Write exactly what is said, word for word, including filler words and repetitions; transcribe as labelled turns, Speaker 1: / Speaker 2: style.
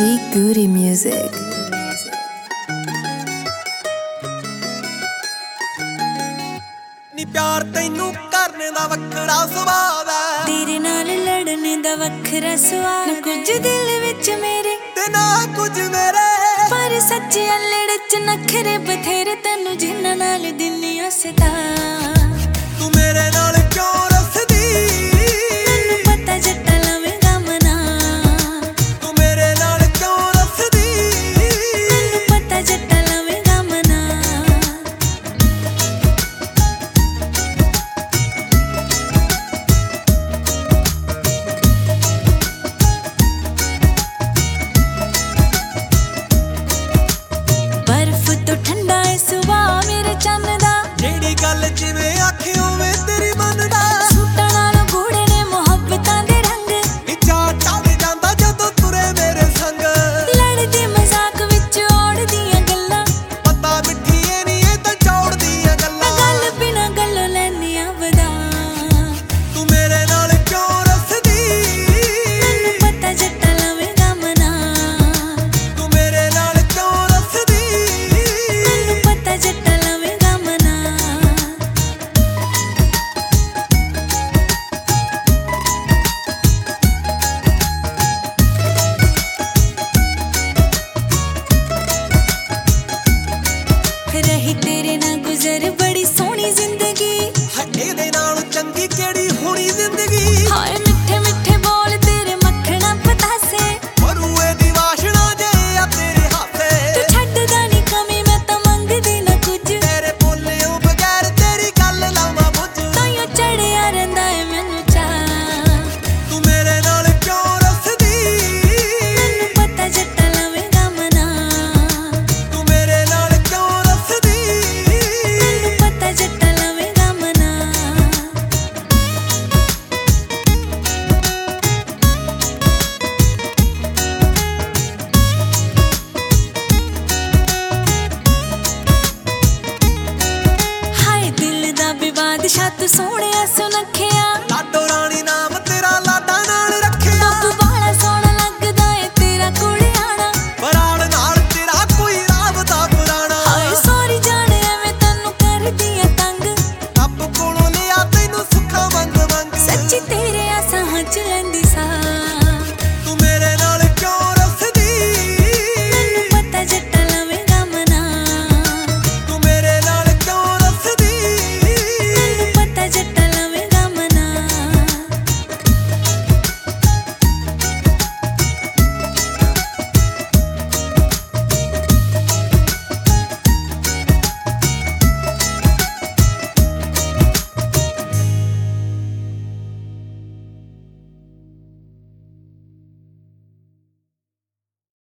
Speaker 1: G Goody Music.
Speaker 2: नी प्यार तैनू करने दा वखरा स्वाद है,
Speaker 3: तेरे नाल लड़ने दा वखरा स्वाद ना कुछ दिल विच मेरे
Speaker 2: ते ना कुछ मेरे,
Speaker 3: पर सच्चे अल्लड़ च नखरे बथेरे तैनू जिन्ना नाल दिल नहीं हसदा।
Speaker 2: तू मेरे नाल क्यों रसदी,
Speaker 3: मैनू पता जट्टा लवेगा मना।
Speaker 2: तू मेरे नाल क्यों रसदी,
Speaker 3: मैनू पता जट्टा लवेगा मना। बर्फ तो ठंडा है सुबह मेरे चन्न दा,
Speaker 2: जेड़ी गल जिवें आखे उवें तेरी मनदा।
Speaker 3: सूटां नालों गूढ़े ने मुहब्बतां दे रंग,
Speaker 2: नी चाह चढ़ जांदा जदों तुरे मेरे संग।
Speaker 3: लड़दे मजाक विच ओड़दियां गल्लां,
Speaker 2: पता मिठी ए नी ए तां चौड़ दियां
Speaker 3: मैं
Speaker 2: गल्लां।
Speaker 3: गल बिना गल्लों लैनियां वधा।
Speaker 2: तू मेरे नाल क्यों रसदी,
Speaker 3: मैनू पता जट्टा लवेगा मना।
Speaker 2: तू मेरे नाल क्यों रसदी,
Speaker 3: मैनू पता जट्टा लवेगा मना। रही तेरे ना गुजर बड़ी सोहनी जिंदगी,
Speaker 2: हटे दे नाल चंगी केड़ी होनी जिंदगी।
Speaker 3: हाय मिठे मिठे बोल तेरे मक्खना पतासे,
Speaker 2: मरूए दी वाशना जे आ तेरे हाथे।
Speaker 3: तू छड्डदा नी कमी मैं तां मंगदी ना कुछ,
Speaker 2: तेरे बोलियों बगैर तेरी गल लावां बुझ।
Speaker 3: ताइयों चढ़िया रहिंदा ऐ मैनू चाऽ।
Speaker 2: तू मेरे नाल क्यों रसदी,
Speaker 3: मैनू पता जट्टा लवेगा मना।
Speaker 2: तू मेरे नाल क्यों रसदी,
Speaker 3: मैनू पता जट्टा लवेगा मना। हाय दिल दा विवाद शात सोहणिया सुनखे,